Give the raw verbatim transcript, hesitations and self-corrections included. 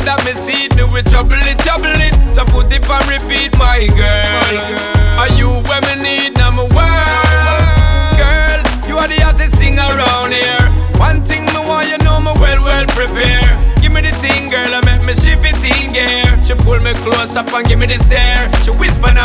that me see it, me we trouble it, trouble it. So put it on repeat, my girl. Are you where me need, now my world? Girl, you are the hottest thing around here. One thing me want, you know me well, well prepare. Give me the thing, girl, I make me shift it in gear. She pull me close up and give me the stare. She whisper